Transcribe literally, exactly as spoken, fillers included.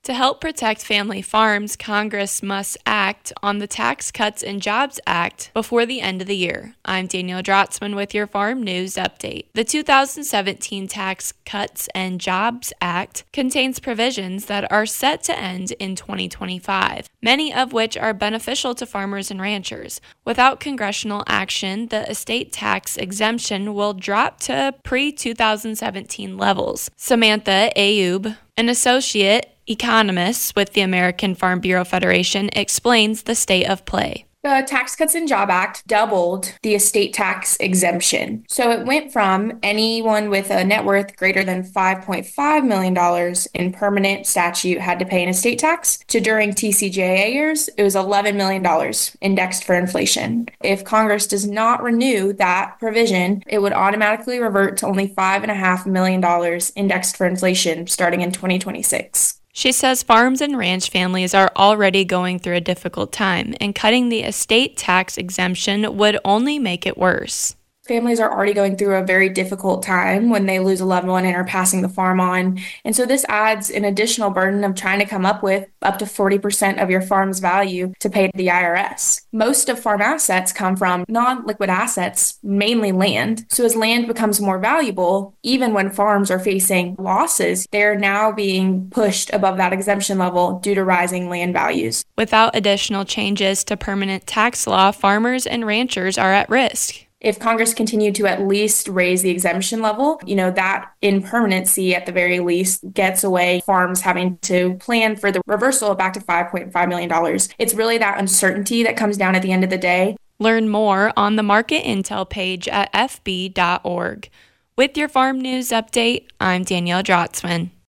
To help protect family farms, Congress must act on the Tax Cuts and Jobs Act before the end of the year. I'm Danielle Drotzman with your Farm News Update. The two thousand seventeen Tax Cuts and Jobs Act contains provisions that are set to end in twenty twenty-five, many of which are beneficial to farmers and ranchers. Without congressional action, the estate tax exemption will drop to pre two thousand seventeen levels. Samantha Ayoub, an associate economist with the American Farm Bureau Federation, explains the state of play. The Tax Cuts and Jobs Act doubled the estate tax exemption. So it went from anyone with a net worth greater than five point five million dollars in permanent statute had to pay an estate tax to, during T C J A years, it was eleven million dollars indexed for inflation. If Congress does not renew that provision, it would automatically revert to only five point five million dollars indexed for inflation starting in twenty twenty-six. She says farms and ranch families are already going through a difficult time, and cutting the estate tax exemption would only make it worse. Families are already going through a very difficult time when they lose a loved one and are passing the farm on. And so this adds an additional burden of trying to come up with up to forty percent of your farm's value to pay to the I R S. Most of farm assets come from non-liquid assets, mainly land. So as land becomes more valuable, even when farms are facing losses, they're now being pushed above that exemption level due to rising land values. Without additional changes to permanent tax law, farmers and ranchers are at risk. If Congress continued to at least raise the exemption level, you know, that impermanency at the very least gets away farms having to plan for the reversal back to five point five million dollars. It's really that uncertainty that comes down at the end of the day. Learn more on the Market Intel page at f b dot org. With your Farm News Update, I'm Danielle Drotzman.